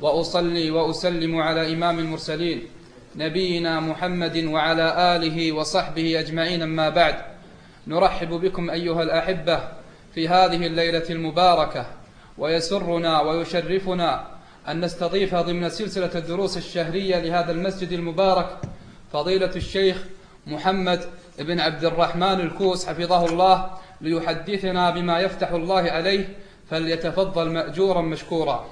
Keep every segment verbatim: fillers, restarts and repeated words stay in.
وأصلي وأسلم على إمام المرسلين نبينا محمد وعلى آله وصحبه أجمعين. أما بعد، نرحب بكم أيها الأحبة في هذه الليلة المباركة، ويسرنا ويشرفنا أن نستضيف ضمن سلسلة الدروس الشهرية لهذا المسجد المبارك فضيلة الشيخ محمد بن عبد الرحمن الكوس حفظه الله ليحدثنا بما يفتح الله عليه، فليتفضل مأجورا مشكورا.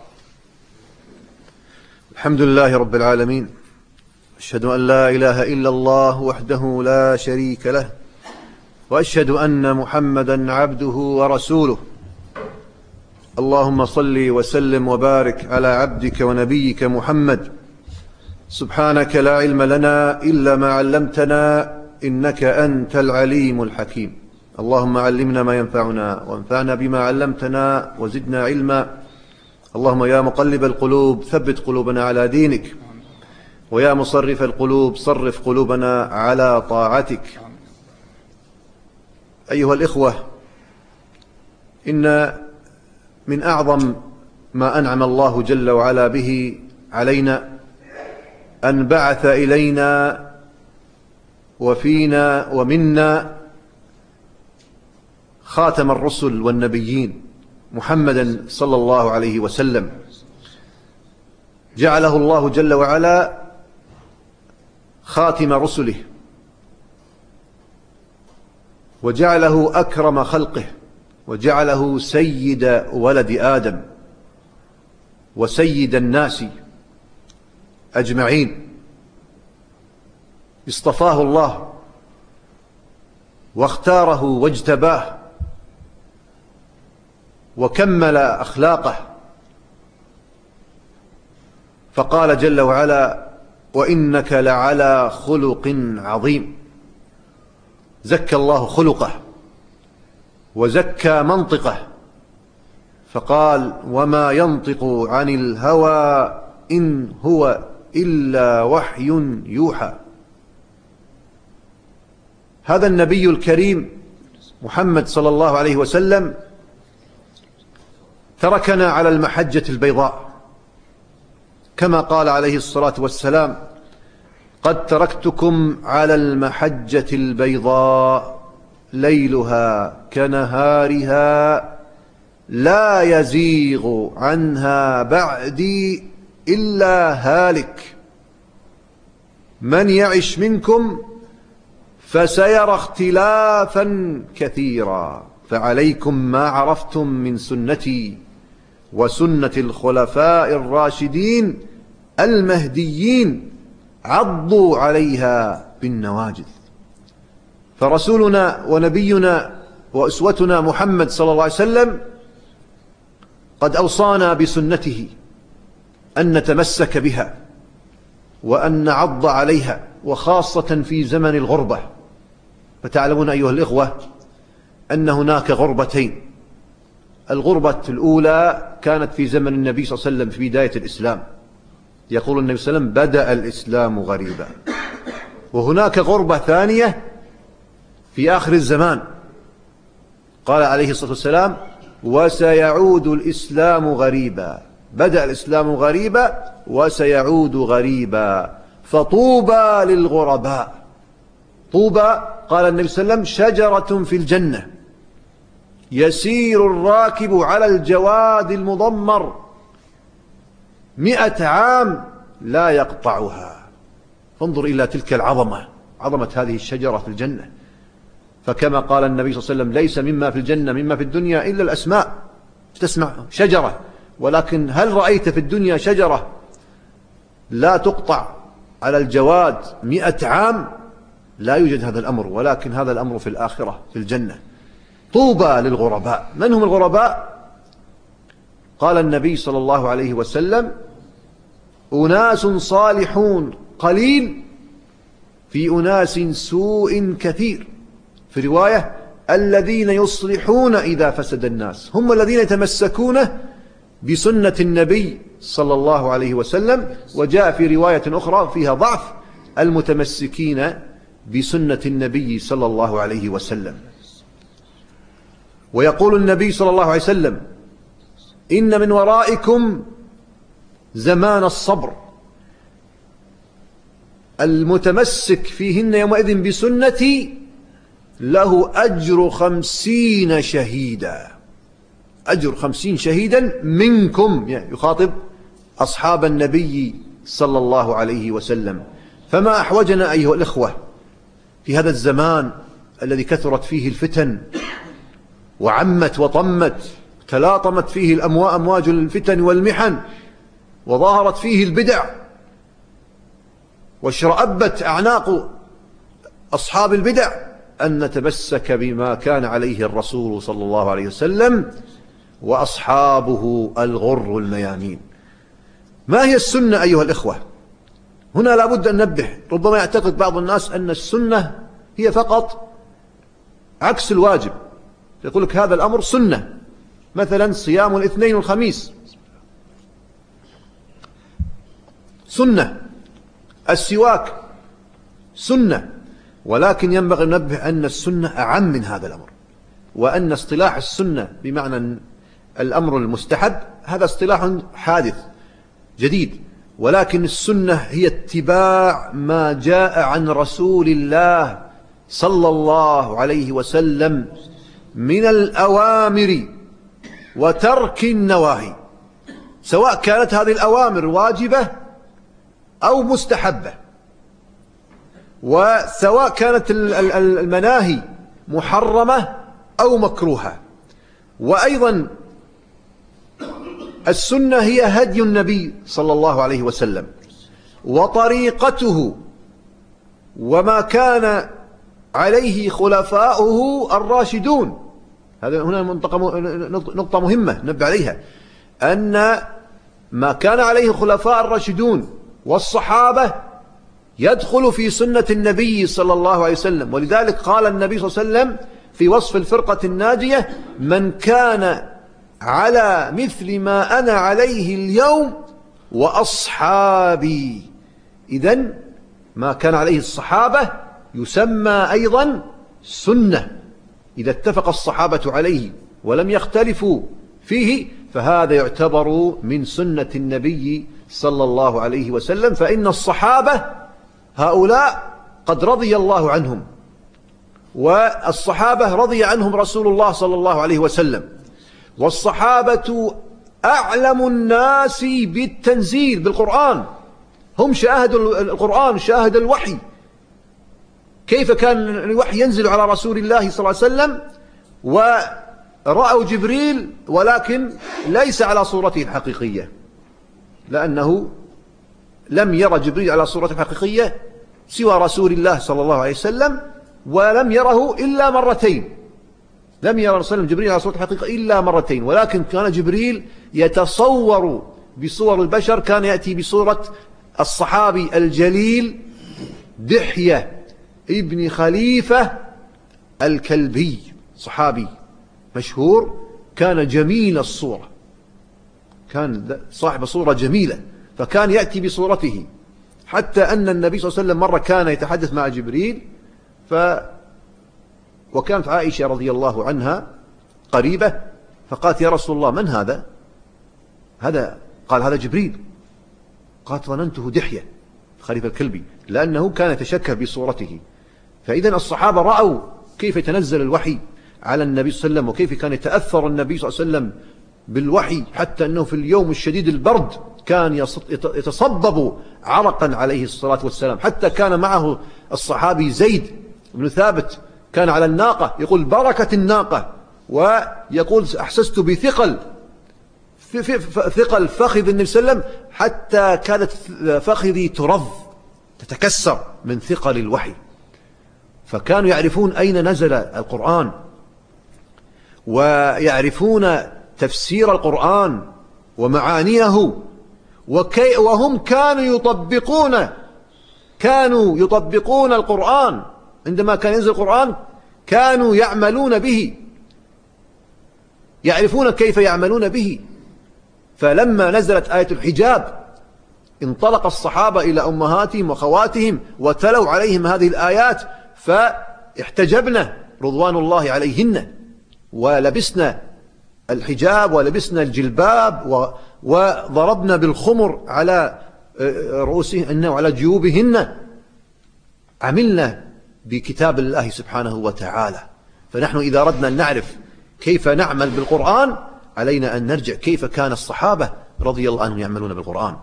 الحمد لله رب العالمين، أشهد أن لا إله إلا الله وحده لا شريك له، وأشهد أن محمدا عبده ورسوله. اللهم صل وسلم وبارك على عبدك ونبيك محمد. سبحانك لا علم لنا إلا ما علمتنا، إنك أنت العليم الحكيم. اللهم علمنا ما ينفعنا وانفعنا بما علمتنا وزدنا علما. اللهم يا مقلب القلوب ثبت قلوبنا على دينك، ويا مصرف القلوب صرف قلوبنا على طاعتك. أيها الإخوة، إن من أعظم ما أنعم الله جل وعلا به علينا أن بعث إلينا وفينا ومنا خاتم الرسل والنبيين محمدا صلى الله عليه وسلم. جعله الله جل وعلا خاتم رسله، وجعله أكرم خلقه، وجعله سيد ولد آدم وسيد الناس أجمعين. اصطفاه الله واختاره واجتباه وكمل أخلاقه، فقال جل وعلا: وإنك لعلى خلق عظيم. زكى الله خلقه وزكى منطقه، فقال: وما ينطق عن الهوى إن هو إلا وحي يوحى. هذا النبي الكريم محمد صلى الله عليه وسلم تركنا على المحجة البيضاء، كما قال عليه الصلاة والسلام: قد تركتكم على المحجة البيضاء ليلها كنهارها لا يزيغ عنها بعدي إلا هالك. من يعش منكم فسيرى اختلافا كثيرا، فعليكم ما عرفتم من سنتي وسنة الخلفاء الراشدين المهديين، عضوا عليها بالنواجذ. فرسولنا ونبينا وأسوتنا محمد صلى الله عليه وسلم قد أوصانا بسنته أن نتمسك بها وأن نعض عليها، وخاصة في زمن الغربة. فتعلمون أيها الإخوة أن هناك غربتين. الغربة الأولى كانت في زمن النبي صلى الله عليه وسلم في بداية الإسلام، يقول النبي صلى الله عليه وسلم: بدأ الإسلام غريبا. وهناك غربة ثانية في آخر الزمان، قال عليه الصلاة والسلام: وسيعود الإسلام غريبا. بدأ الإسلام غريبا وسيعود غريبا، فطوبى للغرباء. طوبى، قال النبي صلى الله عليه وسلم، شجرة في الجنة يسير الراكب على الجواد المضمر مئة عام لا يقطعها. فانظر إلى تلك العظمة، عظمة هذه الشجرة في الجنة. فكما قال النبي صلى الله عليه وسلم: ليس مما في الجنة مما في الدنيا إلا الأسماء. تسمع شجرة، ولكن هل رأيت في الدنيا شجرة لا تقطع على الجواد مئة عام؟ لا يوجد هذا الأمر، ولكن هذا الأمر في الآخرة في الجنة. طوبى للغرباء. من هم الغرباء؟ قال النبي صلى الله عليه وسلم: أناس صالحون قليل في أناس سوء كثير. في رواية: الذين يصلحون إذا فسد الناس، هم الذين يتمسكون بسنة النبي صلى الله عليه وسلم. وجاء في رواية أخرى فيها ضعف: المتمسكين بسنة النبي صلى الله عليه وسلم. ويقول النبي صلى الله عليه وسلم: إن من ورائكم زمان الصبر، المتمسك فيهن يومئذ بسنتي له أجر خمسين شهيدا، أجر خمسين شهيدا منكم، يعني يخاطب أصحاب النبي صلى الله عليه وسلم. فما أحوجنا أيها الإخوة في هذا الزمان الذي كثرت فيه الفتن وعمت وطمت، تلاطمت فيه الأمواج أمواج الفتن والمحن، وظهرت فيه البدع، واشرأبت أعناق أصحاب البدع، أن نتمسك بما كان عليه الرسول صلى الله عليه وسلم وأصحابه الغر الميامين. ما هي السنة أيها الإخوة؟ هنا لابد أن ننبه. ربما يعتقد بعض الناس أن السنة هي فقط عكس الواجب، يقول لك هذا الأمر سنة، مثلا صيام الاثنين والخميس سنة، السواك سنة، ولكن ينبغي أن ننبه أن السنة أعم من هذا الأمر، وأن اصطلاح السنة بمعنى الأمر المستحب هذا اصطلاح حادث جديد، ولكن السنة هي اتباع ما جاء عن رسول الله صلى الله عليه وسلم من الأوامر وترك النواهي، سواء كانت هذه الأوامر واجبة أو مستحبة، وسواء كانت المناهي محرمة أو مكروهة. وأيضا السنة هي هدي النبي صلى الله عليه وسلم وطريقته وما كان عليه خلفاؤه الراشدون. هذا هنا نقطة مهمة ننبه عليها، أن ما كان عليه الخلفاء الراشدون والصحابة يدخل في سنة النبي صلى الله عليه وسلم. ولذلك قال النبي صلى الله عليه وسلم في وصف الفرقة الناجية: من كان على مثل ما أنا عليه اليوم وأصحابي. إذن ما كان عليه الصحابة يسمى أيضا سنة، إذا اتفق الصحابة عليه ولم يختلفوا فيه فهذا يعتبر من سنة النبي صلى الله عليه وسلم. فإن الصحابة هؤلاء قد رضي الله عنهم، والصحابة رضي عنهم رسول الله صلى الله عليه وسلم، والصحابة أعلم الناس بالتنزيل بالقرآن، هم شاهدوا القرآن، شاهد الوحي، كيف كان الوحي ينزل على رسول الله صلى الله عليه وسلم، ورأوا جبريل ولكن ليس على صورته الحقيقية، لأنه لم يرى جبريل على صورته الحقيقية سوى رسول الله صلى الله عليه وسلم، ولم يره إلا مرتين، لم يرى رسول الله جبريل على صورته الحقيقية إلا مرتين، ولكن كان جبريل يتصور بصور البشر، كان يأتي بصورة الصحابي الجليل دحية ابن خليفة الكلبي، صحابي مشهور، كان جميل الصورة، كان صاحب صورة جميلة، فكان يأتي بصورته، حتى أن النبي صلى الله عليه وسلم مرة كان يتحدث مع جبريل، ف وكانت عائشة رضي الله عنها قريبة، فقالت: يا رسول الله من هذا؟ هذا قال: هذا جبريل. قالت: ظننته دحية خليفة الكلبي، لأنه كان يتشكل بصورته. فإذا الصحابة رأوا كيف يتنزل الوحي على النبي صلى الله عليه وسلم، وكيف كان يتأثر النبي صلى الله عليه وسلم بالوحي، حتى أنه في اليوم الشديد البرد كان يتصبب عرقا عليه الصلاة والسلام، حتى كان معه الصحابي زيد بن ثابت كان على الناقة، يقول: بركة الناقة، ويقول: أحسست بثقل ثقل فخذ النبي صلى الله عليه وسلم، حتى كانت فخذي ترض تتكسر من ثقل الوحي. فكانوا يعرفون أين نزل القرآن، ويعرفون تفسير القرآن ومعانيه، وكي وهم كانوا يطبقون كانوا يطبقون القرآن، عندما كان ينزل القرآن كانوا يعملون به، يعرفون كيف يعملون به. فلما نزلت آية الحجاب انطلق الصحابة إلى أمهاتهم وخواتهم وتلوا عليهم هذه الآيات، فاحتجبنا رضوان الله عليهن، ولبسنا الحجاب ولبسنا الجلباب وضربنا بالخمر على رؤوسهن وعلى جيوبهن، عملنا بكتاب الله سبحانه وتعالى. فنحن إذا أردنا أن نعرف كيف نعمل بالقرآن علينا أن نرجع كيف كان الصحابة رضي الله عنهم يعملون بالقرآن.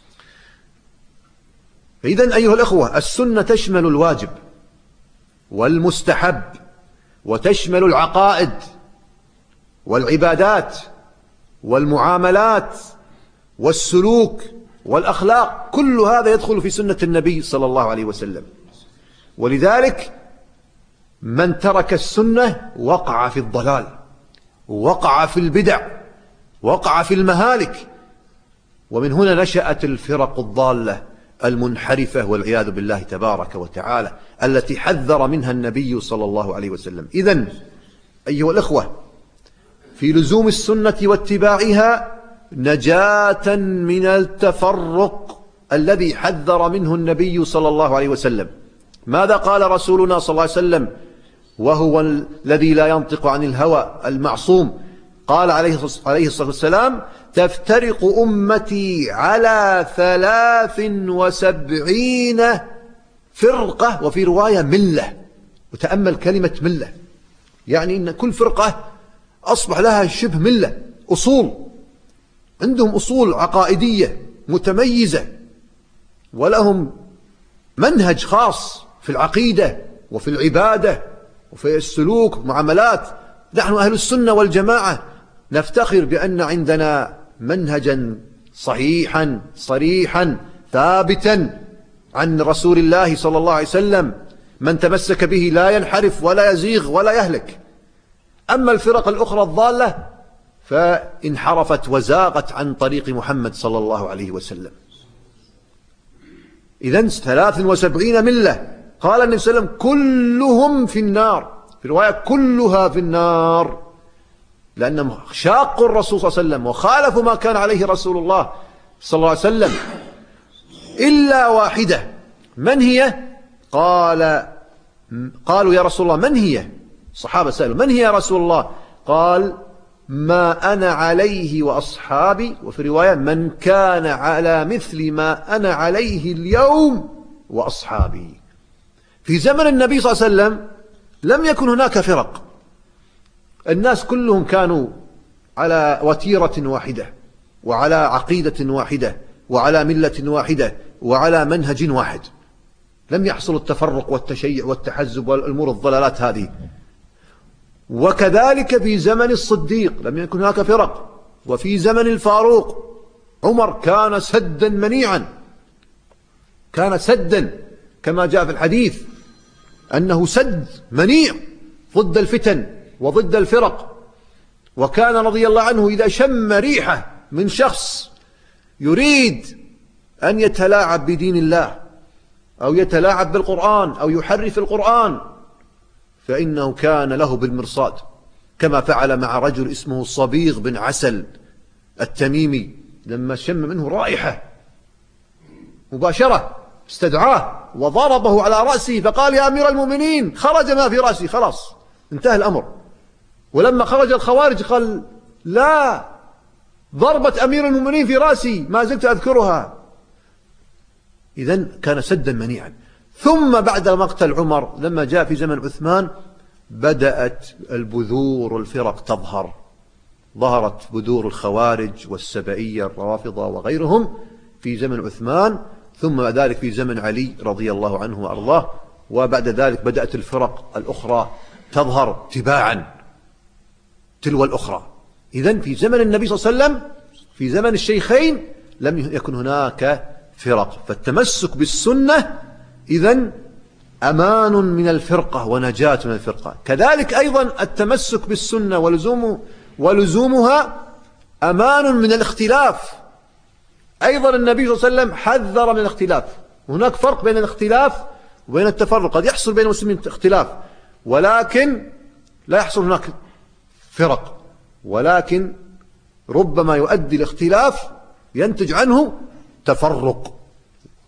فإذن أيها الأخوة، السنة تشمل الواجب والمستحب، وتشمل العقائد والعبادات والمعاملات والسلوك والأخلاق، كل هذا يدخل في سنة النبي صلى الله عليه وسلم. ولذلك من ترك السنة وقع في الضلال، وقع في البدع، وقع في المهالك، ومن هنا نشأت الفرق الضالة المنحرفة والعياذ بالله تبارك وتعالى التي حذر منها النبي صلى الله عليه وسلم. إذن أيها الأخوة، في لزوم السنة واتباعها نجاة من التفرق الذي حذر منه النبي صلى الله عليه وسلم. ماذا قال رسولنا صلى الله عليه وسلم وهو الذي لا ينطق عن الهوى المعصوم؟ قال عليه الصلاة والسلام: تفترق أمتي على ثلاث وسبعين فرقة، وفي رواية ملة. وتأمل كلمة ملة، يعني إن كل فرقة أصبح لها شبه ملة، أصول، عندهم أصول عقائدية متميزة، ولهم منهج خاص في العقيدة وفي العبادة وفي السلوك معاملات. نحن أهل السنة والجماعة نفتخر بأن عندنا منهجا صحيحا صريحا ثابتا عن رسول الله صلى الله عليه وسلم، من تمسك به لا ينحرف ولا يزيغ ولا يهلك. أما الفرق الأخرى الضالة فانحرفت وزاغت عن طريق محمد صلى الله عليه وسلم. إذن ثلاث وسبعين ملة، قال النبي صلى الله عليه وسلم: كلهم في النار، في رواية كلها في النار، لأنهم شاقوا الرسول صلى الله عليه وسلم وخالفوا ما كان عليه رسول الله صلى الله عليه وسلم، إلا واحدة. من هي؟ قال قالوا يا رسول الله من هي؟ الصحابة سألوا: من هي يا رسول الله؟ قال: ما أنا عليه وأصحابي، وفي رواية: من كان على مثل ما أنا عليه اليوم وأصحابي. في زمن النبي صلى الله عليه وسلم لم يكن هناك فرق، الناس كلهم كانوا على وتيرة واحدة وعلى عقيدة واحدة وعلى ملة واحدة وعلى منهج واحد، لم يحصل التفرق والتشيع والتحزب والأمور الضلالات هذه. وكذلك في زمن الصديق لم يكن هناك فرق، وفي زمن الفاروق عمر كان سدا منيعا، كان سدا كما جاء في الحديث أنه سد منيع ضد الفتن وضد الفرق. وكان رضي الله عنه إذا شم ريحة من شخص يريد أن يتلاعب بدين الله أو يتلاعب بالقرآن أو يحرف القرآن فإنه كان له بالمرصاد، كما فعل مع رجل اسمه صبيغ بن عسل التميمي، لما شم منه رائحة مباشرة استدعاه وضربه على رأسه فقال: يا أمير المؤمنين، خرج ما في رأسي، خلاص انتهى الأمر. ولما خرج الخوارج قال: لا، ضربة أمير المؤمنين في رأسي ما زلت أذكرها. إذن كان سدا منيعا. ثم بعد مقتل عمر لما جاء في زمن عثمان بدأت البذور والفرق تظهر، ظهرت بذور الخوارج والسبئية الرافضة وغيرهم في زمن عثمان، ثم ذلك في زمن علي رضي الله عنه وأرضاه، وبعد ذلك بدأت الفرق الأخرى تظهر تباعا تلو الأخرى. إذن في زمن النبي صلى الله عليه وسلم في زمن الشيخين لم يكن هناك فرق، فالتمسك بالسنة إذن أمان من الفرقة ونجاة من الفرقة. كذلك أيضا التمسك بالسنة ولزوم ولزومها أمان من الاختلاف. أيضا النبي صلى الله عليه وسلم حذر من الاختلاف. هناك فرق بين الاختلاف وبين التفرق، قد يحصل بين المسلمين اختلاف ولكن لا يحصل هناك فرق، ولكن ربما يؤدي الاختلاف ينتج عنه تفرق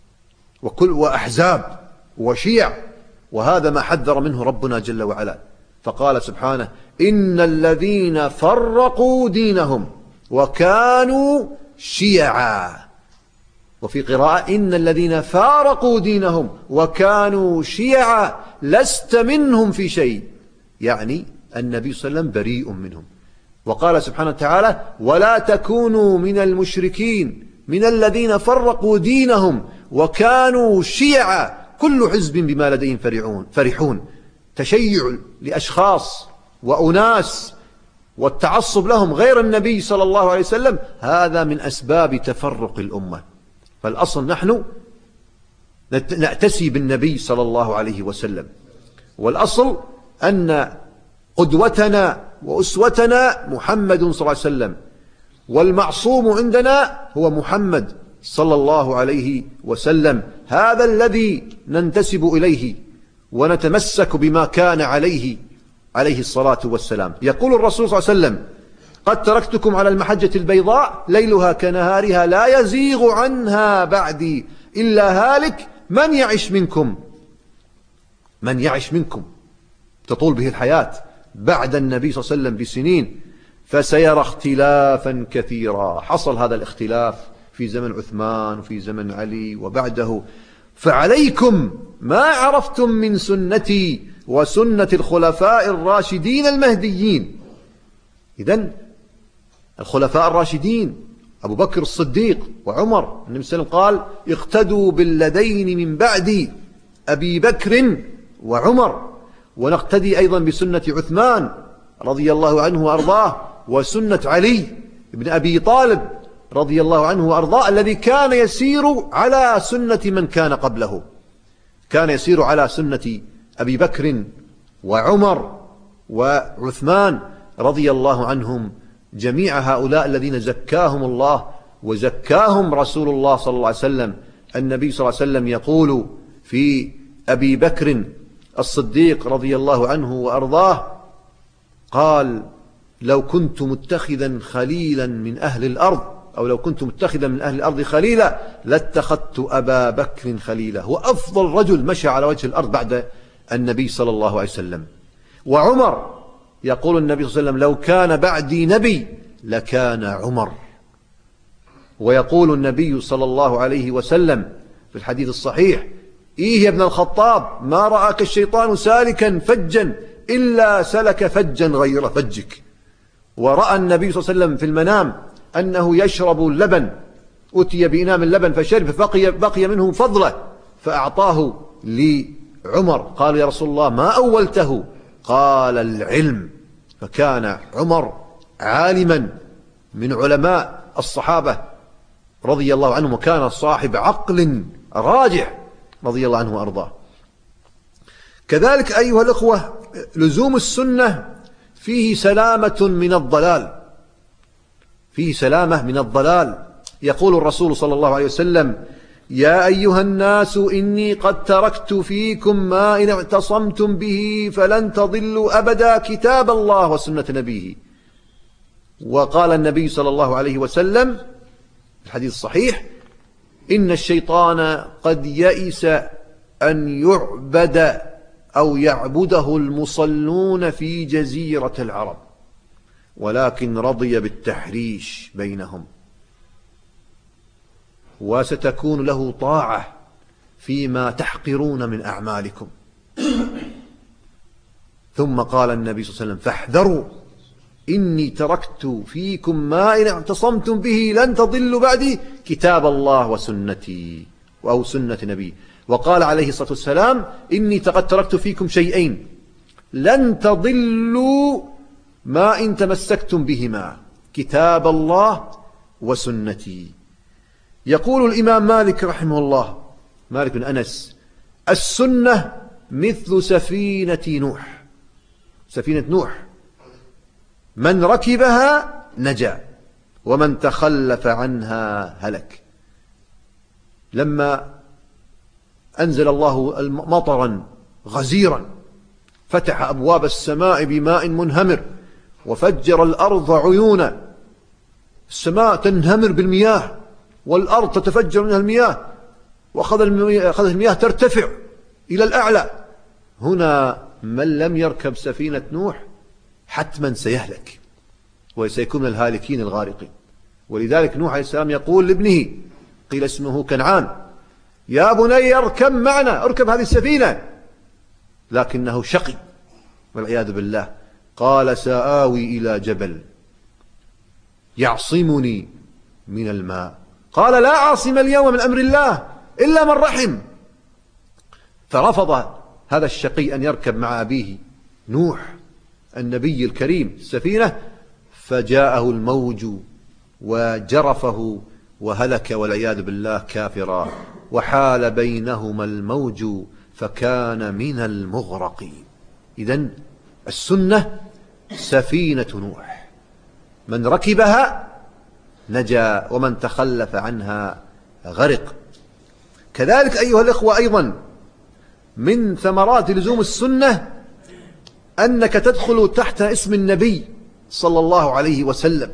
وكل وأحزاب وشيع، وهذا ما حذر منه ربنا جل وعلا. فقال سبحانه: إن الذين فرقوا دينهم وكانوا شيعا. وفي قراءة: إن الذين فارقوا دينهم وكانوا شيعا لست منهم في شيء، يعني النبي صلى الله عليه وسلم بريء منهم. وقال سبحانه وتعالى: ولا تكونوا من المشركين من الذين فرقوا دينهم وكانوا شيعا كل حزب بما لديهم فرحون فرحون تشيع لأشخاص وأناس والتعصب لهم غير النبي صلى الله عليه وسلم، هذا من أسباب تفرق الأمة. فالأصل نحن نأتسي بالنبي صلى الله عليه وسلم، والأصل أن قدوتنا وأسوتنا محمد صلى الله عليه وسلم، والمعصوم عندنا هو محمد صلى الله عليه وسلم. هذا الذي ننتسب إليه ونتمسك بما كان عليه عليه الصلاة والسلام. يقول الرسول صلى الله عليه وسلم: قد تركتكم على المحجة البيضاء ليلها كنهارها لا يزيغ عنها بعدي إلا هالك من يعش منكم من يعش منكم تطول به الحياة بعد النبي صلى الله عليه وسلم بسنين، فسيرى اختلافا كثيرا. حصل هذا الاختلاف في زمن عثمان وفي زمن علي وبعده، فعليكم ما عرفتم من سنتي وسنة الخلفاء الراشدين المهديين. إذن الخلفاء الراشدين أبو بكر الصديق وعمر، النبي صلى الله عليه وسلم قال: اقتدوا بالذين من بعدي أبي بكر وعمر. ونقتدي أيضا بسنة عثمان رضي الله عنه وأرضاه، وسنة علي بن أبي طالب رضي الله عنه وأرضاه، الذي كان يسير على سنة من كان قبله، كان يسير على سنة أبي بكر وعمر وعثمان رضي الله عنهم جميع هؤلاء الذين زكاهم الله وزكاهم رسول الله صلى الله عليه وسلم. النبي صلى الله عليه وسلم يقول في أبي بكر الصديق رضي الله عنه وأرضاه، قال: لو كنت متخذا خليلا من أهل الأرض أو لو كنت متخذا من أهل الأرض خليلا لاتخذت أبا بكر خليلا. هو أفضل رجل مشى على وجه الأرض بعد النبي صلى الله عليه وسلم. وعمر يقول النبي صلى الله عليه وسلم: لو كان بعدي نبي لكان عمر. ويقول النبي صلى الله عليه وسلم في الحديث الصحيح: إيه يا ابن الخطاب، ما رآك الشيطان سالكا فجا إلا سلك فجا غير فجك. ورأى النبي صلى الله عليه وسلم في المنام أنه يشرب اللبن، أتي بإناء من اللبن فشرب، فبقي بقي منه فضله فأعطاه لعمر. قال: يا رسول الله ما أولته؟ قال: العلم. فكان عمر عالما من علماء الصحابة رضي الله عنهم، وكان صاحب عقل راجح رضي الله عنه وأرضاه. كذلك أيها الأخوة، لزوم السنة فيه سلامة من الضلال، فيه سلامة من الضلال. يقول الرسول صلى الله عليه وسلم: يا أيها الناس إني قد تركت فيكم ما إن اعتصمتم به فلن تضلوا أبدا كتاب الله وسنة نبيه. وقال النبي صلى الله عليه وسلم في الحديث الصحيح: إن الشيطان قد يئس أن يعبد أو يعبده المصلون في جزيرة العرب، ولكن رضي بالتحريش بينهم، وستكون له طاعة فيما تحقرون من أعمالكم. ثم قال النبي صلى الله عليه وسلم: فاحذروا إني تركت فيكم ما إن اعتصمتم به لن تضلوا بعدي كتاب الله وسنتي أو سنة نبي. وقال عليه الصلاة والسلام: إني قد تركت فيكم شيئين لن تضلوا ما إن تمسكتم بهما كتاب الله وسنتي. يقول الإمام مالك رحمه الله، مالك بن أنس: السنة مثل سفينة نوح، سفينة نوح من ركبها نجا ومن تخلف عنها هلك. لما أنزل الله مطرا غزيرا فتح أبواب السماء بماء منهمر وفجر الأرض عيونا، السماء تنهمر بالمياه والأرض تتفجر منها المياه، وأخذ المياه ترتفع إلى الأعلى. هنا من لم يركب سفينة نوح حتما سيهلك وسيكون من الهالكين الغارقين. ولذلك نوح عليه السلام يقول لابنه، قيل اسمه كنعان: يا بني اركب معنا، اركب هذه السفينة، لكنه شقي والعياذ بالله. قال: سآوي إلى جبل يعصمني من الماء. قال: لا عاصم اليوم من أمر الله إلا من رحم. فرفض هذا الشقي أن يركب مع أبيه نوح النبي الكريم السفينة، فجاءه الموج وجرفه وهلك والعياذ بالله كافرا، وحال بينهما الموج فكان من المغرقين. إذن السنة سفينة نوح، من ركبها نجا ومن تخلف عنها غرق. كذلك أيها الإخوة أيضا من ثمرات لزوم السنة أنك تدخل تحت اسم النبي صلى الله عليه وسلم،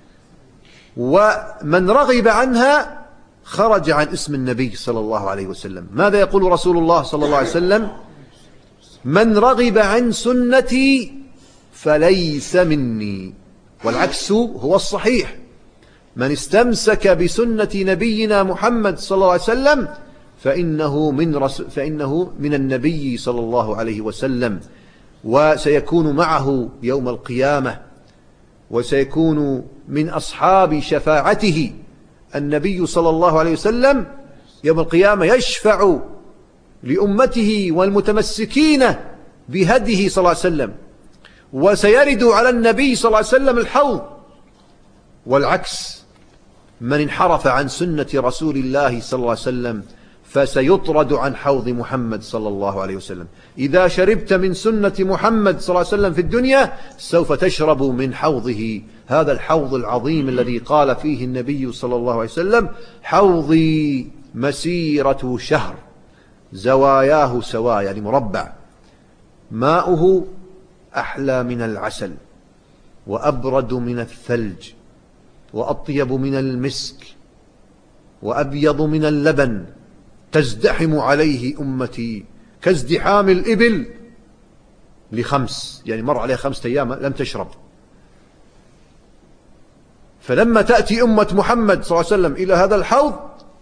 ومن رغب عنها خرج عن اسم النبي صلى الله عليه وسلم. ماذا يقول رسول الله صلى الله عليه وسلم؟ من رغب عن سنتي فليس مني، والعكس هو الصحيح. من استمسك بسنة نبينا محمد صلى الله عليه وسلم فإنه من, رسول فإنه من النبي صلى الله عليه وسلم، وسيكون معه يوم القيامة، وسيكون من أصحاب شفاعته. النبي صلى الله عليه وسلم يوم القيامة يشفع لأمته والمتمسكين بهديه صلى الله عليه وسلم، وسيرد على النبي صلى الله عليه وسلم الحوض. والعكس، من انحرف عن سنة رسول الله صلى الله عليه وسلم فسيطرد عن حوض محمد صلى الله عليه وسلم. إذا شربت من سنة محمد صلى الله عليه وسلم في الدنيا سوف تشرب من حوضه، هذا الحوض العظيم الذي قال فيه النبي صلى الله عليه وسلم: حوضي مسيرة شهر زواياه سواء، يعني مربع، ماؤه أحلى من العسل وأبرد من الثلج وأطيب من المسك وأبيض من اللبن، تزدحم عليه أمتي كازدحام الإبل لخمس، يعني مر عليه خمسة أيام لم تشرب. فلما تأتي أمة محمد صلى الله عليه وسلم إلى هذا الحوض،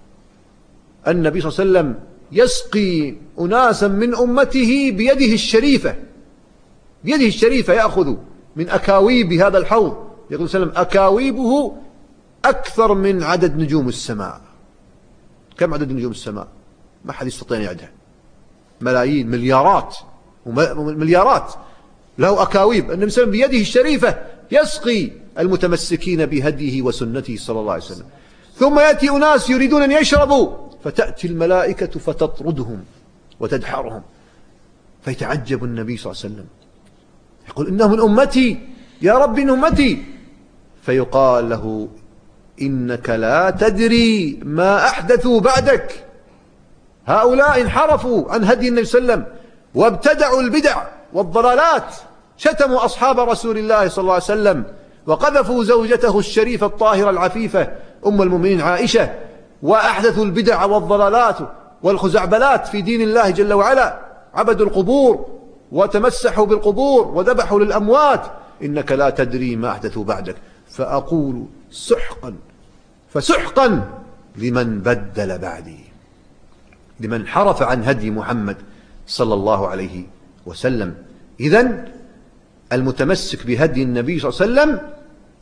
النبي صلى الله عليه وسلم يسقي أناسا من أمته بيده الشريفة، بيده الشريفة يأخذ من أكاويب هذا الحوض. يقول صلى الله عليه وسلم: أكاويبه أكثر من عدد نجوم السماء. كم عدد نجوم السماء؟ ما حد يستطيع أن يعدها، ملايين، مليارات مليارات له أكاويب. النبي صلى الله عليه وسلم بيده الشريفة يسقي المتمسكين بهديه وسنته صلى الله عليه وسلم. ثم يأتي أناس يريدون أن يشربوا، فتأتي الملائكة فتطردهم وتدحرهم، فيتعجب النبي صلى الله عليه وسلم، يقول: إنه من أمتي يا رب، من أمتي. فيقال له: إنك لا تدري ما أحدثوا بعدك. هؤلاء انحرفوا عن هدي النبي صلى الله عليه وسلم وابتدعوا البدع والضلالات، شتموا أصحاب رسول الله صلى الله عليه وسلم، وقذفوا زوجته الشريفة الطاهرة العفيفة أم المؤمنين عائشة، وأحدثوا البدع والضلالات والخزعبلات في دين الله جل وعلا. عبدوا القبور وتمسحوا بالقبور وذبحوا للأموات. إنك لا تدري ما أحدثوا بعدك. فأقول سحقا فسحقا لمن بدل بعدي، لمن انحرف عن هدي محمد صلى الله عليه وسلم. إذن المتمسك بهدي النبي صلى الله عليه وسلم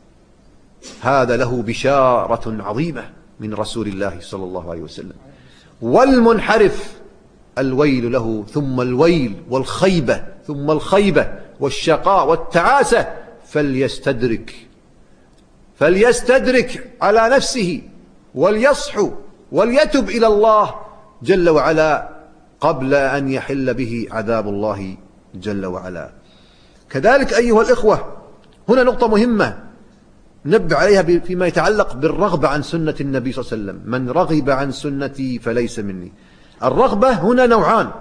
هذا له بشارة عظيمة من رسول الله صلى الله عليه وسلم. والمنحرف الويل له ثم الويل، والخيبة ثم الخيبة، والشقاء والتعاسة. فليستدرك فليستدرك على نفسه وليصحو وليتب إلى الله جل وعلا قبل أن يحل به عذاب الله جل وعلا. كذلك أيها الإخوة، هنا نقطة مهمة نبه عليها فيما يتعلق بالرغبة عن سنة النبي صلى الله عليه وسلم. من رغب عن سنتي فليس مني. الرغبة هنا نوعان: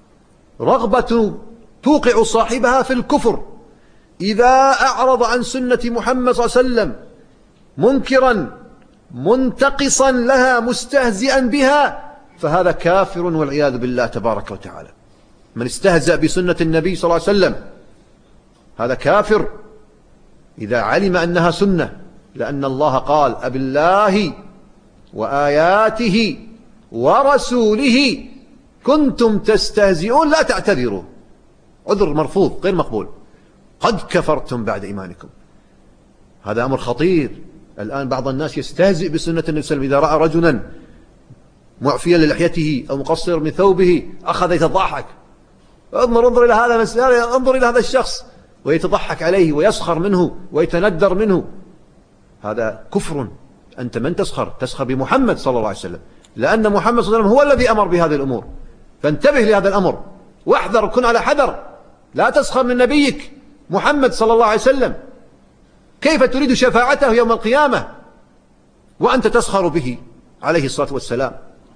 رغبة توقع صاحبها في الكفر إذا أعرض عن سنة محمد صلى الله عليه وسلم منكرا منتقصا لها مستهزئا بها، فهذا كافر والعياذ بالله تبارك وتعالى. من استهزأ بسنة النبي صلى الله عليه وسلم هذا كافر إذا علم أنها سنة، لأن الله قال أبالله وآياته ورسوله كنتم تستهزئون لا تعتذروا، عذر مرفوض غير مقبول، قد كفرتم بعد إيمانكم. هذا أمر خطير. الآن بعض الناس يستهزئ بسنة النبي صلى الله عليه وسلم، إذا رأى رجلا معفيا للحيته أو مقصر من ثوبه أخذ يتضحك، انظر انظر إلى هذا المسألة، انظر إلى هذا الشخص، ويتضحك عليه ويسخر منه ويتندر منه. هذا كفر. أنت من تسخر؟ تسخر بمحمد صلى الله عليه وسلم، لأن محمد صلى الله عليه وسلم هو الذي أمر بهذه الأمور. فانتبه لهذا الأمر واحذر، كن على حذر، لا تسخر من نبيك محمد صلى الله عليه وسلم. كيف تريد شفاعته يوم القيامة وأنت تسخر به عليه الصلاة والسلام؟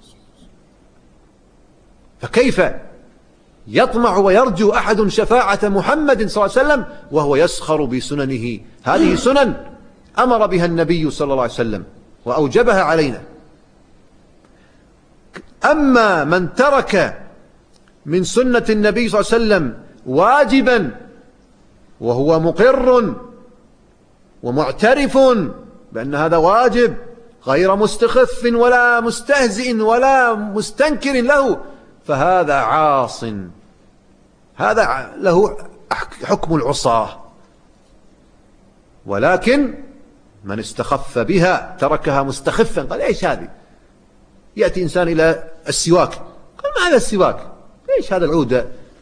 فكيف يطمع ويرجو أحد شفاعة محمد صلى الله عليه وسلم وهو يسخر بسننه؟ هذه سنن أمر بها النبي صلى الله عليه وسلم وأوجبها علينا. أما من ترك من سنة النبي صلى الله عليه وسلم واجبا وهو مقر ومعترف بأن هذا واجب غير مستخف ولا مستهزئ ولا مستنكر له، فهذا عاص، هذا له حكم العصاة. ولكن من استخف بها تركها مستخفا، قال ايش هذه؟ يأتي إنسان إلى السواك، قال ما هذا السواك؟ ايش هذا العود؟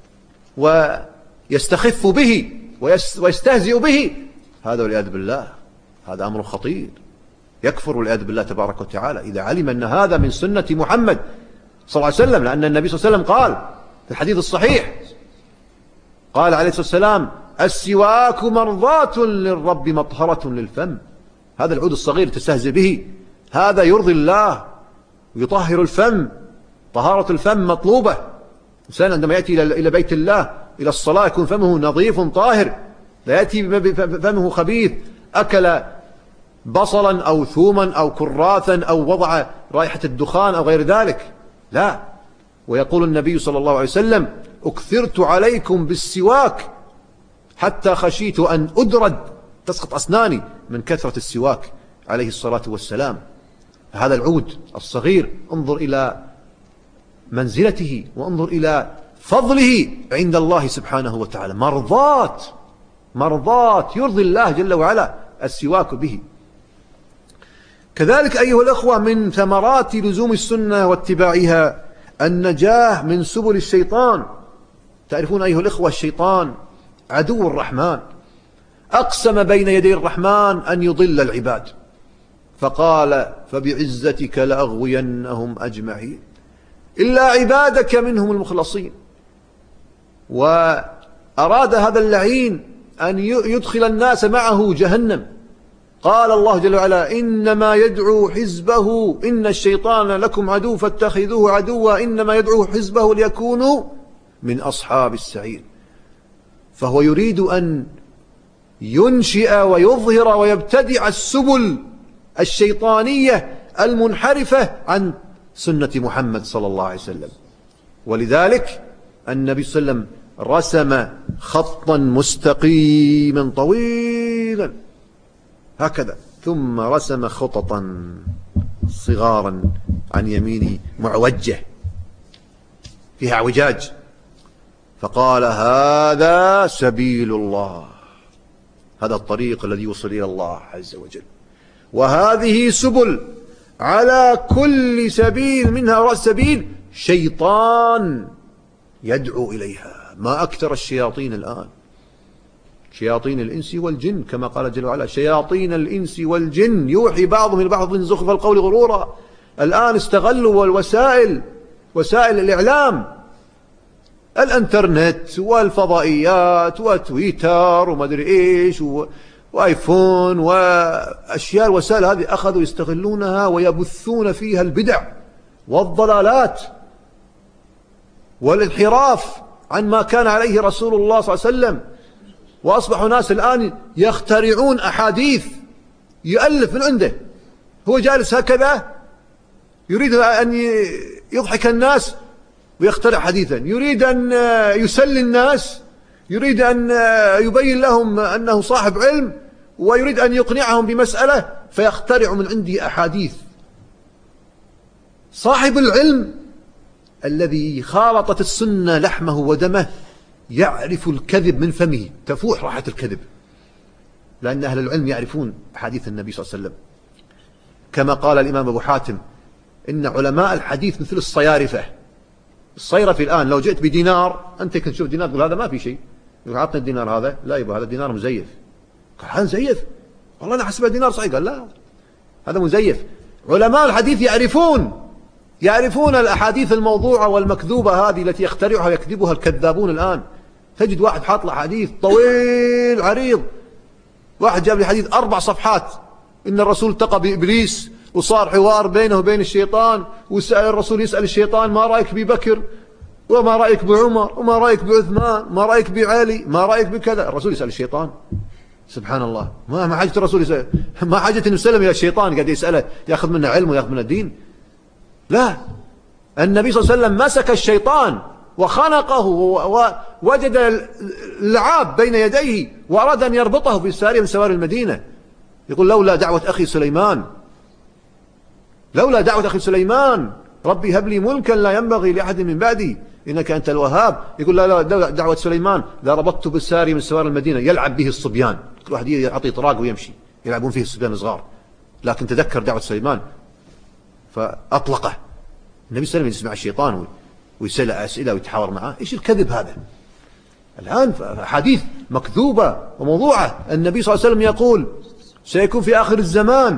ويستخف به ويستهزئ به، هذا والعياذ بالله هذا أمر خطير، يكفر والعياذ بالله تبارك وتعالى إذا علم أن هذا من سنة محمد صلى الله عليه وسلم. لأن النبي صلى الله عليه وسلم قال في الحديث الصحيح، قال عليه الصلاة والسلام السواك مرضاة للرب مطهرة للفم. هذا العود الصغير تستهزئ به، هذا يرضي الله ويطهر الفم، طهارة الفم مطلوبة. الإنسان عندما يأتي إلى بيت الله إلى الصلاة يكون فمه نظيف طاهر، لا يأتي فمه خبيث، أكل بصلا أو ثوما أو كراثا أو وضع رائحة الدخان أو غير ذلك، لا. ويقول النبي صلى الله عليه وسلم أكثرت عليكم بالسواك حتى خشيت أن أدرد تسقط أسناني من كثرة السواك عليه الصلاة والسلام. هذا العود الصغير انظر إلى منزلته وانظر إلى فضله عند الله سبحانه وتعالى، مرضات مرضات يرضي الله جل وعلا السواك به. كذلك أيها الأخوة من ثمرات لزوم السنة واتباعها النجاة من سبل الشيطان. تعرفون أيها الأخوة الشيطان عدو الرحمن، أقسم بين يدي الرحمن أن يضل العباد، فقال فبعزتك لأغوينهم أجمعين إلا عبادك منهم المخلصين. وأراد هذا اللعين أن يدخل الناس معه جهنم. قال الله جل وعلا إنما يدعو حزبه إن الشيطان لكم عدو فاتخذوه عدوا إنما يدعو حزبه ليكونوا من أصحاب السعير. فهو يريد أن ينشئ ويظهر ويبتدع السبل الشيطانية المنحرفة عن سنة محمد صلى الله عليه وسلم. ولذلك النبي صلى الله عليه وسلم رسم خطا مستقيما طويلا هكذا، ثم رسم خططا صغارا عن يمينه معوجة فيها اعوجاج، فقال هذا سبيل الله، هذا الطريق الذي يوصل إلى الله عز وجل، وهذه سبل على كل سبيل منها رأس سبيل شيطان يدعو إليها. ما أكثر الشياطين الآن، شياطين الإنس والجن كما قال جل وعلا شياطين الإنس والجن يوحي بعضهم إلى بعض زخرف القول غرورا. الآن استغلوا الوسائل، وسائل الإعلام، الانترنت والفضائيات وتويتر وما أدري إيش وآيفون وأشياء، الوسائل هذه أخذوا يستغلونها ويبثون فيها البدع والضلالات والانحراف عن ما كان عليه رسول الله صلى الله عليه وسلم. وأصبحوا ناس الآن يخترعون أحاديث، يؤلف من عنده، هو جالس هكذا يريد أن يضحك الناس ويخترع حديثا، يريد أن يسلي الناس، يريد أن يبين لهم أنه صاحب علم، ويريد أن يقنعهم بمسألة، فيخترع من عنده أحاديث. صاحب العلم الذي خالطت السنة لحمه ودمه يعرف الكذب من فمه، تفوح راحة الكذب، لأن أهل العلم يعرفون أحاديث النبي صلى الله عليه وسلم. كما قال الإمام أبو حاتم: إن علماء الحديث مثل الصيارفة. الصيرفي الآن لو جئت بدينار، أنت كنت تشوف دينار تقول هذا ما في شيء، يقول عطنا الدينار هذا، لا يبقى هذا دينار مزيف. قال هذا مزيف؟ والله أنا حسبه دينار صحيح. قال لا، هذا مزيف. علماء الحديث يعرفون يعرفون الأحاديث الموضوعة والمكذوبة هذه التي يخترعها ويكذبها الكذابون الآن. تجد واحد حاط له حديث طويل عريض، واحد جاب لي حديث أربع صفحات، إن الرسول التقى بإبليس وصار حوار بينه وبين الشيطان، وسأل الرسول يسأل الشيطان: ما رأيك ببكر؟ وما رأيك بعمر؟ وما رأيك بعثمان؟ ما رأيك بعلي؟ ما رأيك بكذا؟ الرسول يسأل الشيطان. سبحان الله، ما ما حاجة الرسول يسأل، ما حاجة أن يسلم إلى الشيطان قاعد يسأله يأخذ منه علم ويأخذ منه دين. لا، النبي صلى الله عليه وسلم مسك الشيطان وخنقه ووجد اللعاب بين يديه وأراد أن يربطه في سارية من سواري المدينة. يقول: لولا دعوة أخي سليمان، لولا دعوة أخي سليمان ربي هب لي ملكا لا ينبغي لأحد من بعدي إنك أنت الوهاب. يقول: لا لا دعوة سليمان لربطت بالساري من سوار المدينة يلعب به الصبيان، كل واحد يعطي طراق ويمشي يلعبون فيه الصبيان الصغار. لكن تذكر دعوة سليمان فأطلقه. النبي صلى الله عليه وسلم يسمع الشيطان ويسأل أسئلة ويتحاور معه. إيش الكذب هذا؟ الآن حديث مكذوبة وموضوعة. النبي صلى الله عليه وسلم يقول: سيكون في آخر الزمان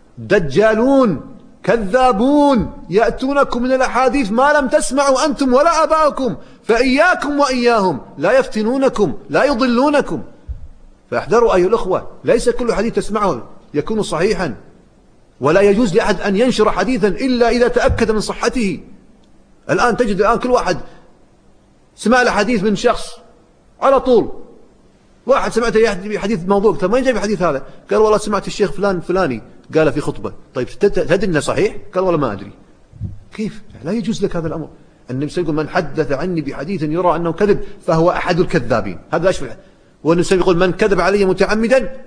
دجالون كذابون يأتونكم من الأحاديث ما لم تسمعوا أنتم ولا آباؤكم، فإياكم وإياهم لا يفتنونكم لا يضلونكم. فاحذروا أيها الأخوة، ليس كل حديث تسمعه يكون صحيحا، ولا يجوز لأحد أن ينشر حديثا إلا إذا تأكد من صحته. الآن تجد الآن كل واحد سمع له حديث من شخص على طول، واحد سمعته حديث موضوع، طيب وين جايب الحديث هذا؟ قال: والله سمعت الشيخ فلان فلاني قال في خطبة. طيب تدري انه صحيح؟ قال: والله ما أدري. كيف؟ لا يجوز لك هذا الأمر. النبي صلى الله عليه وسلم: من حدث عني بحديث يرى أنه كذب فهو أحد الكذابين. هذا أشبه. والنبي صلى الله عليه وسلم يقول: من كذب علي متعمدا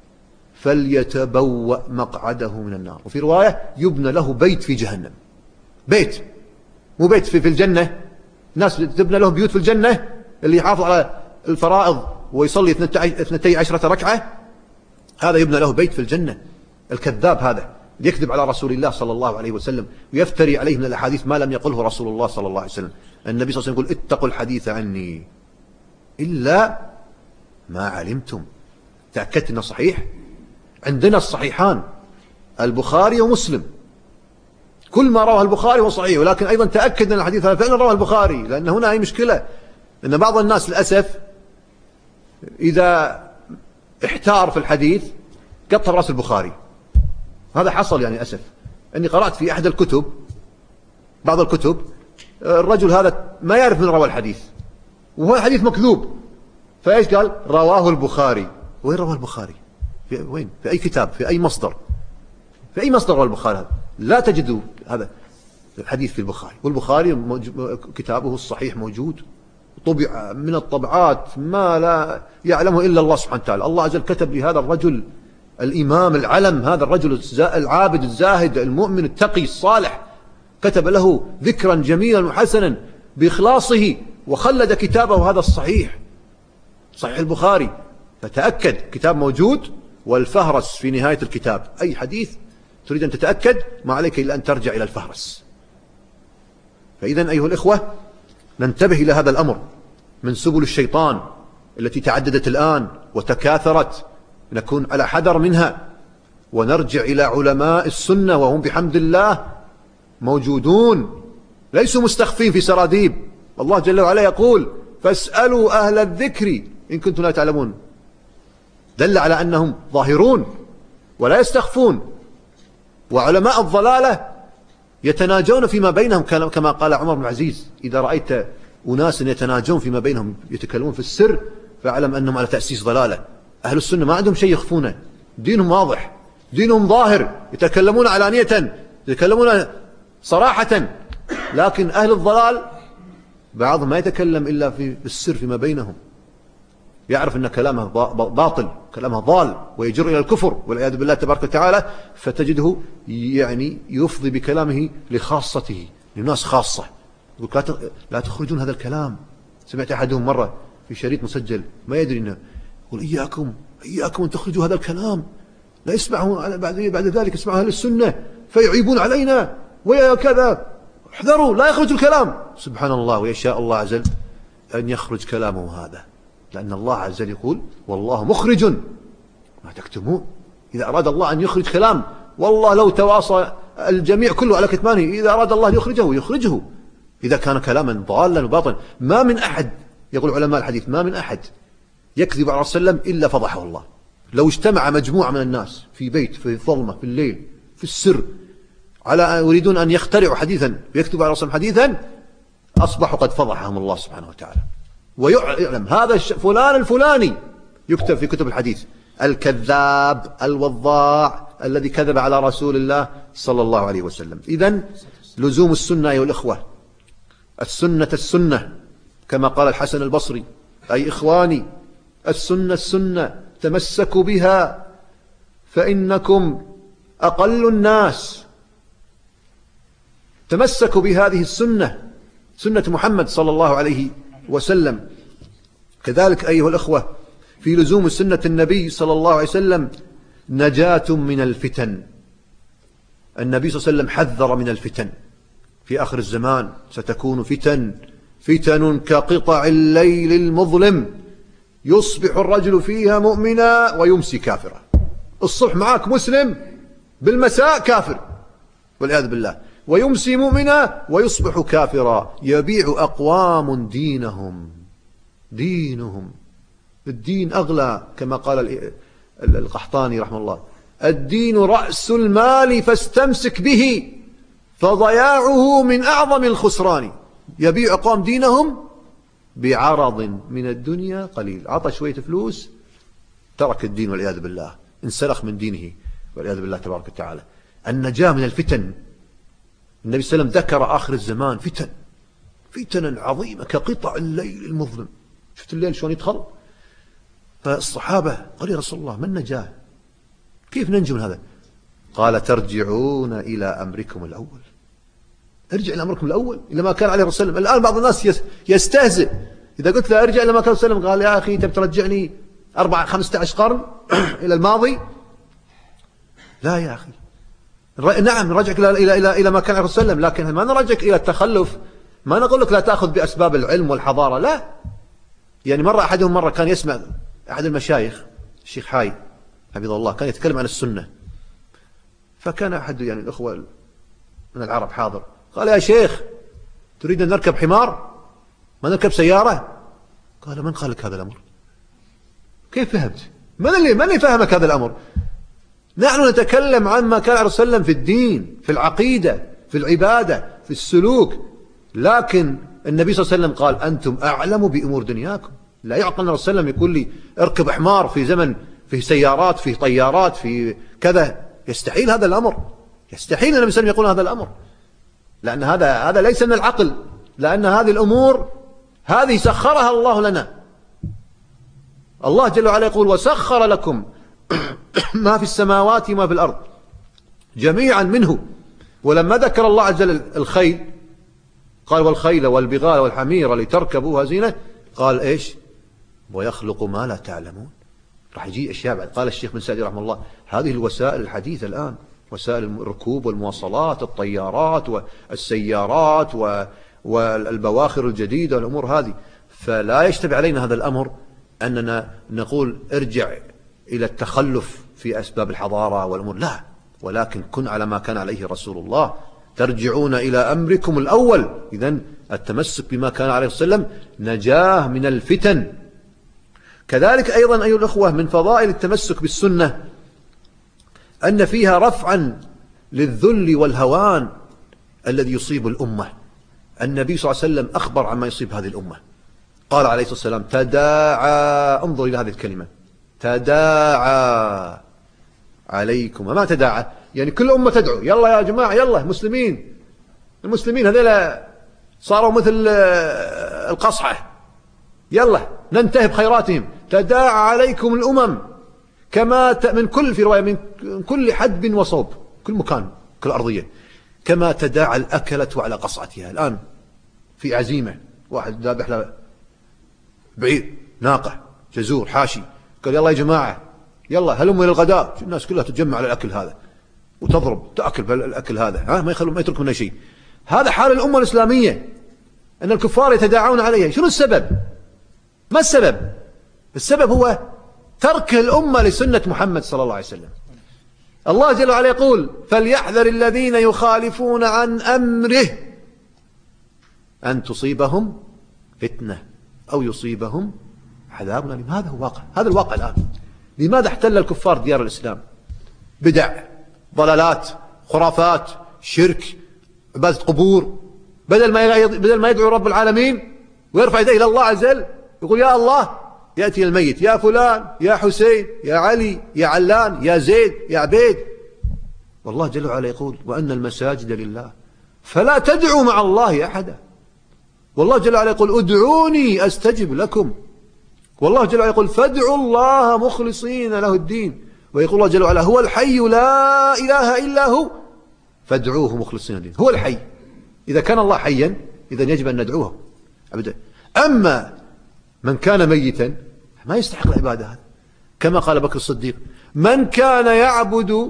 فليتبوأ مقعده من النار. وفي رواية: يبنى له بيت في جهنم. بيت، مو بيت في, في الجنة. ناس تبنى لهم بيوت في الجنة، اللي يحافظ على الفرائض ويصلي اثنتي عشرة ركعة، هذا يبنى له بيت في الجنة. الكذاب هذا يكذب على رسول الله صلى الله عليه وسلم ويفتري عليه من الأحاديث ما لم يقله رسول الله صلى الله عليه وسلم. النبي صلى الله عليه وسلم يقول: اتقوا الحديث عني إلا ما علمتم. تأكدت أنه صحيح. عندنا الصحيحان البخاري ومسلم، كل ما رواه البخاري هو صحيح، ولكن أيضا تأكد أن الحديث هذا فعلا رواه البخاري، لأن هنا أي مشكلة أن بعض الناس للأسف إذا احتار في الحديث قطع رأس البخاري. هذا حصل يعني أسف. أني قرأت في أحد الكتب، بعض الكتب، الرجل هذا ما يعرف من روى الحديث، وهو الحديث مكذوب، فإيش قال؟ رواه البخاري. وين رواه البخاري؟ في وين؟ في أي كتاب؟ في أي مصدر؟ في أي مصدر رواه البخاري هذا؟ لا تجدوا هذا الحديث في البخاري. والبخاري كتابه الصحيح موجود، طبع من الطبعات ما لا يعلمه إلا الله سبحانه وتعالى. الله عز وجل كتب لهذا الرجل الإمام العلم، هذا الرجل العابد الزاهد المؤمن التقي الصالح، كتب له ذكرا جميلا وحسنا بإخلاصه، وخلد كتابه هذا الصحيح، صحيح البخاري. فتأكد، كتاب موجود والفهرس في نهاية الكتاب. أي حديث تريد أن تتأكد ما عليك إلا أن ترجع إلى الفهرس. فإذا أيها الإخوة ننتبه إلى هذا الأمر من سبل الشيطان التي تعددت الآن وتكاثرت، نكون على حذر منها ونرجع إلى علماء السنة، وهم بحمد الله موجودون، ليسوا مستخفين في سراديب. الله جل وعلا يقول: فاسألوا أهل الذكر إن كنتم لا تعلمون. دل على أنهم ظاهرون ولا يستخفون. وعلماء الضلالة يتناجون فيما بينهم، كما قال عمر بن العزيز: إذا رأيت أناس يتناجون فيما بينهم يتكلمون في السر فاعلم أنهم على تأسيس ضلالة. أهل السنة ما عندهم شيء يخفونه، دينهم واضح، دينهم ظاهر، يتكلمون علانية، يتكلمون صراحة. لكن أهل الضلال بعضهم ما يتكلم إلا في السر فيما بينهم، يعرف أن كلامه باطل، كلامه ضال ويجر إلى الكفر والعياذ بالله تبارك وتعالى، فتجده يعني يفضي بكلامه لخاصته، لناس خاصة، يقول لا تخرجون هذا الكلام. سمعت أحدهم مرة في شريط مسجل ما يدري إنه يقول إياكم إياكم أن تخرجوا هذا الكلام، لا يسمعه بعد بعد ذلك يسمعه أهل السنة فيعيبون علينا ويا كذا، احذروا لا يخرج الكلام. سبحان الله، ويشاء الله عز وجل أن يخرج كلامه هذا، لأن الله عز وجل يقول والله مخرج ما تكتمون. إذا أراد الله أن يخرج كلام، والله لو تواصى الجميع كله على كتمانه، إذا أراد الله أن يخرجه يخرجه إذا كان كلاما ضالا وباطلا. ما من أحد، يقول علماء الحديث، ما من أحد يكذب على رسول الله صلى الله عليه وسلم إلا فضحه الله. لو اجتمع مجموعة من الناس في بيت في الظلمة في الليل في السر على يريدون أن يخترعوا حديثا ويكتبوا على رسول الله حديثا، أصبحوا قد فضحهم الله سبحانه وتعالى. ويعلم هذا فلان الفلاني يكتب في كتب الحديث الكذاب الوضاع الذي كذب على رسول الله صلى الله عليه وسلم. إذن لزوم السنة أيها الإخوة، السنة السنة كما قال الحسن البصري، أي إخواني السنة السنة تمسكوا بها فإنكم أقل الناس. تمسكوا بهذه السنة، سنة محمد صلى الله عليه وسلم. كذلك أيها الأخوة في لزوم سنة النبي صلى الله عليه وسلم نجاة من الفتن. النبي صلى الله عليه وسلم حذر من الفتن، في آخر الزمان ستكون فتن فتن كقطع الليل المظلم يصبح الرجل فيها مؤمنا ويمسي كافرا. الصبح معك مسلم، بالمساء كافر والعياذ بالله، ويمسي مؤمنا ويصبح كافرا. يبيع أقوام دينهم دينهم الدين أغلى كما قال القحطاني رحمه الله، الدين رأس المال فاستمسك به فضياعه من أعظم الخسران. يبيع أقوام دينهم بعرض من الدنيا قليل، عطى شوية فلوس ترك الدين والعياذ بالله، انسلخ من دينه والعياذ بالله تبارك وتعالى. النجاة من الفتن، النبي صلى الله عليه وسلم ذكر آخر الزمان فتن فتنا عظيمة كقطع الليل المظلم. شفت الليل شلون يدخل؟ فالصحابة قال يا رسول الله ما النجاة؟ كيف ننجو من هذا؟ قال ترجعون إلى أمركم الأول. ارجع إلى أمركم الأول إلى ما كان عليه الرسول صلى الله عليه وسلم. الآن بعض الناس يستهزئ إذا قلت له ارجع إلى ما كان الرسول صلى الله عليه وسلم، قال يا أخي تبي ترجعني أربعة خمسة عشر قرن إلى الماضي؟ لا يا أخي، نعم نرجعك إلى إلى إلى إلى ما كان عليه الرسول صلى الله عليه وسلم، لكن ما نرجعك إلى التخلف. ما نقول لك لا تأخذ بأسباب العلم والحضارة، لا. يعني مرة أحدهم مرة كان يسمع أحد المشايخ الشيخ حاي حفظه الله كان يتكلم عن السنة، فكان أحد يعني الأخوة من العرب حاضر، قال يا شيخ تريد أن نركب حمار ما نركب سيارة؟ قال من قال لك هذا الأمر؟ كيف فهمت؟ من اللي من اللي فهمك هذا الأمر؟ نحن نتكلم عن ما كان عليه الرسول صلى الله عليه وسلم في الدين، في العقيدة، في العبادة، في السلوك، لكن النبي صلى الله عليه وسلم قال أنتم أعلم بأمور دنياكم. لا يعقل أن الرسول صلى الله عليه وسلم يقول لي اركب حمار في زمن في سيارات في طيارات في كذا، يستحيل هذا الأمر، يستحيل النبي صلى الله عليه وسلم يقول هذا الأمر، لأن هذا هذا ليس من العقل، لأن هذه الأمور هذه سخرها الله لنا. الله جل وعلا يقول وسخر لكم ما في السماوات وما في الأرض جميعا منه. ولما ذكر الله عز وجل الخيل قال والخيل والبغال والحمير لتركبوها زينة، قال إيش؟ ويخلق ما لا تعلمون. راح يجي أشياء بعد. قال الشيخ بن سعدي رحمه الله هذه الوسائل الحديثة الآن، وسائل الركوب والمواصلات، الطيارات والسيارات والبواخر الجديدة والأمور هذه، فلا يشتبه علينا هذا الأمر أننا نقول ارجع إلى التخلف في أسباب الحضارة والأمور، لا، ولكن كن على ما كان عليه رسول الله، ترجعون إلى أمركم الأول. إذن التمسك بما كان عليه الصلاة والسلام نجاه من الفتن. كذلك أيضا أيها الأخوة من فضائل التمسك بالسنة أن فيها رفعا للذل والهوان الذي يصيب الأمة. النبي صلى الله عليه وسلم أخبر عما يصيب هذه الأمة، قال عليه الصلاة والسلام تداعى، انظر إلى هذه الكلمة، تداعى عليكم. ما تداعى يعني كل أمة تدعو يلا يا جماعة يلا مسلمين، المسلمين هذول صاروا مثل القصعة، يلا ننتهي بخيراتهم. تداعى عليكم الأمم كما ت... من كل في رواية من كل حدب وصوب، كل مكان، كل أرضية، كما تداعى الأكلة على قصعتها. الآن في عزيمة، واحد ذابح له بعير، ناقة، جزور، حاشي، قال يلا يا جماعة يلا هلموا إلى الغداء. الناس كلها تتجمع على الأكل هذا وتضرب تأكل بالأكل هذا، ها ما يخلوا ما يتركوا منه شيء. هذا حال الأمة الإسلامية، أن الكفار يتداعون عليها. شنو السبب؟ ما السبب؟ السبب هو ترك الأمة لسنة محمد صلى الله عليه وسلم. الله جل وعلا يقول فليحذر الذين يخالفون عن أمره أن تصيبهم فتنة أو يصيبهم عذاب أليم. هذا هو واقع، هذا الواقع الآن. لماذا احتل الكفار ديار الإسلام؟ بدع، ضلالات، خرافات، شرك، عبادة قبور. بدل ما بدل ما يدعو رب العالمين ويرفع يديه إلى الله عز وجل يقول يا الله، يأتي الميت يا فلان يا حسين يا علي يا علان يا زيد يا عبيد. والله جل وعلا يقول وأن المساجد لله فلا تدعوا مع الله أحدا. والله جل وعلا يقول ادعوني أستجب لكم. والله جل وعلا يقول فادعوا الله مخلصين له الدين. ويقول الله جل وعلا هو الحي لا إله إلا هو فادعوه مخلصين الدين. هو الحي. إذا كان الله حيا إذا يجب أن ندعوه أبدا. أما من كان ميتا ما يستحق العبادة هذا. كما قال بكر الصديق من كان يعبد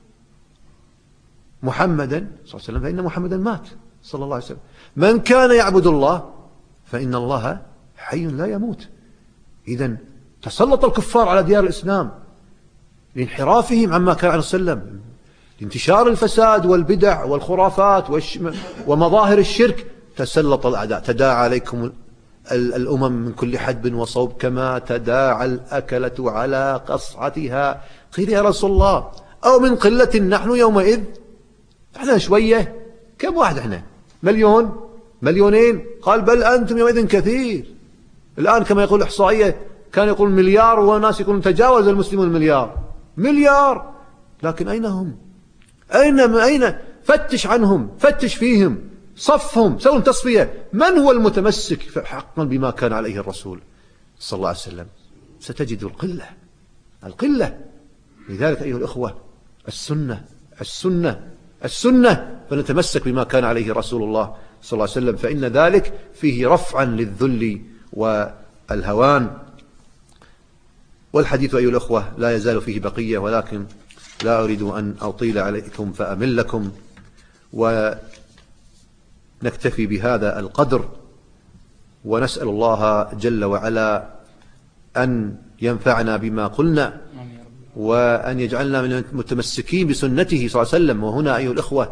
محمدا صلى الله عليه وسلم فإن محمدا مات صلى الله عليه وسلم. من كان يعبد الله فإن الله حي لا يموت. إذن تسلط الكفار على ديار الإسلام لانحرافهم عما كان عليه وسلم، لانتشار الفساد والبدع والخرافات والش... ومظاهر الشرك. تسلط الأعداء تداعى عليكم الأمم من كل حدب وصوب كما تداعى الأكلة على قصعتها. قيل يا رسول الله أو من قلة نحن يومئذ؟ احنا شوية، كم واحد احنا؟ مليون مليونين؟ قال بل أنتم يومئذ كثير. الآن كما يقول إحصائية كان يقول مليار وناس يقولون تجاوز المسلمون المليار. مليار، لكن أين هم؟ أين أين؟ فتش عنهم، فتش فيهم، صفهم، سووا تصفية. من هو المتمسك حقا بما كان عليه الرسول صلى الله عليه وسلم؟ ستجد القلة القلة. لذلك أيها الأخوة السنة السنة السنة فنتمسك بما كان عليه رسول الله صلى الله عليه وسلم، فإن ذلك فيه رفعا للذل والهوان. والحديث أيها الأخوة لا يزال فيه بقية، ولكن لا أريد أن أطيل عليكم فأمل لكم، ونكتفي بهذا القدر، ونسأل الله جل وعلا أن ينفعنا بما قلنا وأن يجعلنا من المتمسكين بسنته صلى الله عليه وسلم. وهنا أيها الأخوة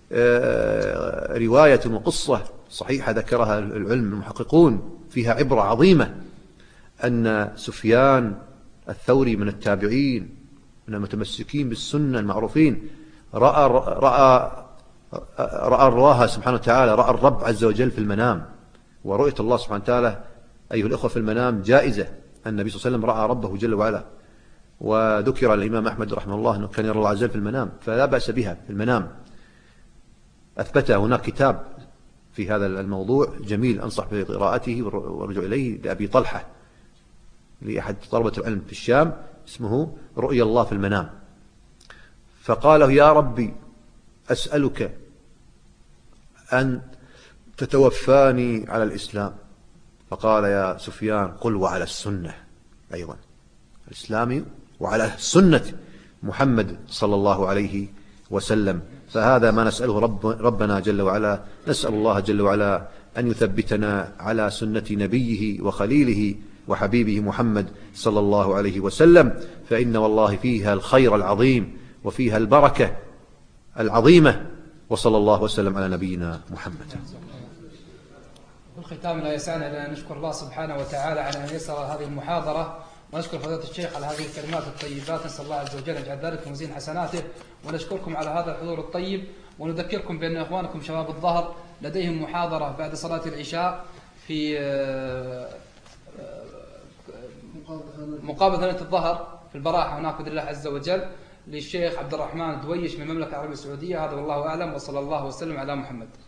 رواية وقصة صحيحة ذكرها العلم المحققون فيها عبرة عظيمة، أن سفيان الثوري من التابعين من المتمسكين بالسنة المعروفين رأى رأى رأى الله سبحانه وتعالى، رأى الرب عز وجل في المنام. ورؤية الله سبحانه وتعالى أيها الأخوة في المنام جائزة. النبي صلى الله عليه وسلم رأى ربه جل وعلا، وذكر الإمام أحمد رحمه الله أنه كان يرى الله عز وجل في المنام، فلا بأس بها في المنام. أثبت هناك كتاب في هذا الموضوع جميل أنصح بقراءته والرجوع إليه لأبي طلحة لأحد طلبة العلم في الشام، اسمه رؤيا الله في المنام. فقال يا ربي أسألك أن تتوفاني على الإسلام. فقال يا سفيان قل وعلى السنة أيضا، الإسلام وعلى سنة محمد صلى الله عليه وسلم. فهذا ما نسأله رب ربنا جل وعلا. نسأل الله جل وعلا أن يثبتنا على سنة نبيه وخليله وحبيبه محمد صلى الله عليه وسلم، فإن والله فيها الخير العظيم وفيها البركة العظيمة. وصلى الله وسلم على نبينا محمد. في الختام لا يسعنا إلا أن نشكر الله سبحانه وتعالى على أن يسر هذه المحاضرة، ونشكر فضيلة الشيخ على هذه الكلمات الطيبات. نسأل الله عز وجل يجعل ذلك في ميزان حسناته، ونشكركم على هذا الحضور الطيب، ونذكركم بأن إخوانكم شباب الظهر لديهم محاضرة بعد صلاة العشاء في مقابل ثانية الظهر في البراحة هناك بإذن الله عز وجل للشيخ عبد الرحمن دويش من المملكة العربية السعودية. هذا والله أعلم، وصلى الله وسلم على محمد.